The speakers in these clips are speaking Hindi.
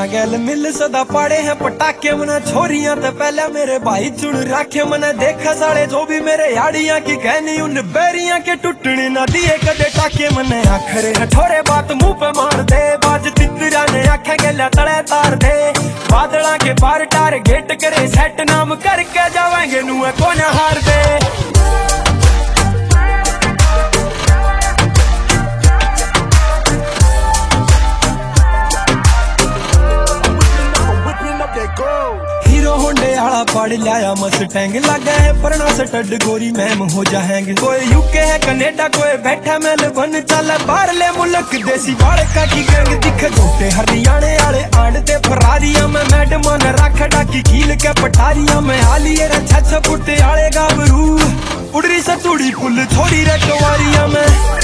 ना गैल मिल सदा पाड़े हैं पटाखे मना छोरियां ते पहले मेरे भाई चुन राखे मना देखा साले जो भी मेरे याड़ियां की कहनी उन बैरियां के टुटने ना दिए कदे टाके मने आखरे हठोरे बात मुंह पे मार दे बाज तितरा ने आखे गैला तड़े तार दे बादला के पार टारगेट करे सेट नाम करके जावेंगे नुए को ना हार दे। हीरो होंडे आला पड़ लाया मस्टैंग लगा है परना स्टड गोरी मैम हो जाएंगे कोई यूके है कनेडा कोई बैठा मेलबर्न चल बाहर ले मुल्क देसी बाल का की गैंग दिखे छोटे हरियाणे आले आड़ते फरारिया में मैडम ने रख डाकी कील के पटारिया में आलिए रे 6 फुट आले गाबरू उड़री सतुड़ी पुल छोड़ी रे कवारिया में।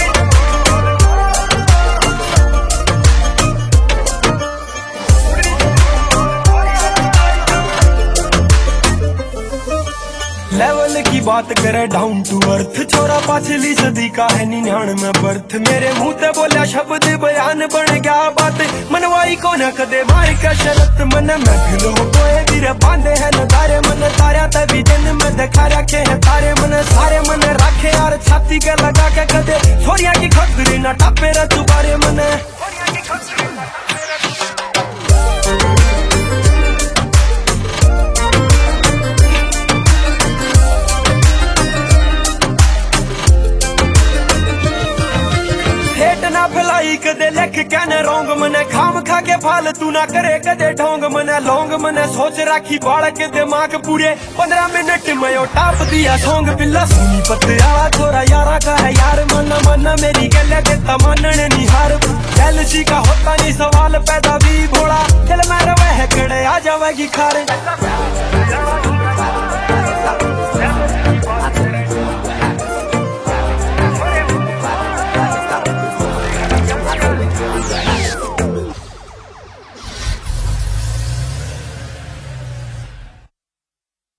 लेवल की बात करे डाउन टू अर्थ छोरा पाछली सदी का है 99 बर्थ मेरे मुंह ते बोलिया शब्द बयान बन गया बात मनवाई को न कदे मार का शरत मन महफिल हो कोई वीर बांधे है नजारे मन तारा तभी दिन में दिखा रखे है तारे मन सारे मन रखे यार छाती के लगा के कदे छोरिया की खतरी न टापे रे तुम्हारे मन। फलाई कदे लिख कहने रोंग मने खाम खा के फालतू ना करे कदे ढोंग मने लोंग मने सोच राखी बाल के दिमाग पूरे 15 मिनट में ओ टाप दिया सोंग बिल्ला सुनी पत्या थोड़ा यारा का है यार मन मन मेरी गल देता मानने नहीं हार जेलसी का होता नहीं सवाल पैदा भी भोला दिल में रवे है कड़े आ जावेगी खारे।